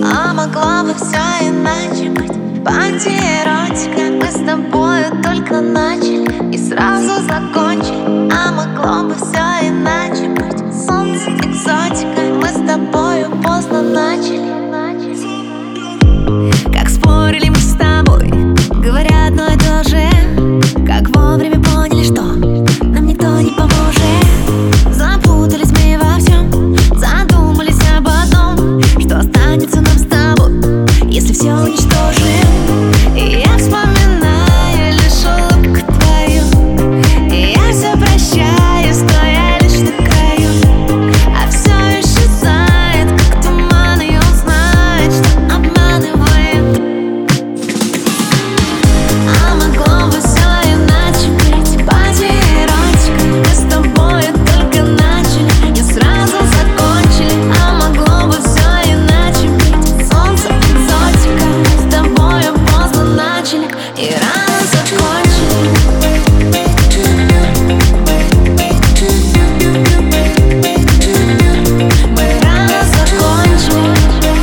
А могло бы все иначе быть. Панти-эротика. Мы с тобою только начали и сразу закончили. А могло бы все иначе быть. Солнце, экзотика. Мы с тобою поздно начали. Как спорили мы с тобой, говоря одно и то же. Как вовремя поняли, что нам никто не поможет. Запутались мы во всем, задумались об одном: что останется нам с тобой, если все уничтожим. И я вспоминаю лишь улыбку твою, и я все прощаю, стоя лишь на краю. А все исчезает, как туман, и он знает, что обманывает. А могло бы все иначе быть. Панти-эротика. Мы с тобою только начали и сразу закончили. А могло бы все иначе быть. Солнце, экзотика. Мы с тобою поздно начали и рано закончили. Мы рано закончили.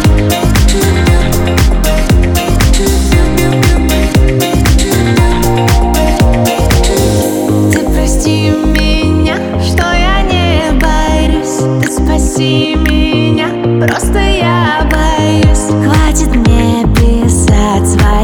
Ты прости меня, что я не борюсь. Ты спаси меня, просто я боюсь. Хватит мне писать свои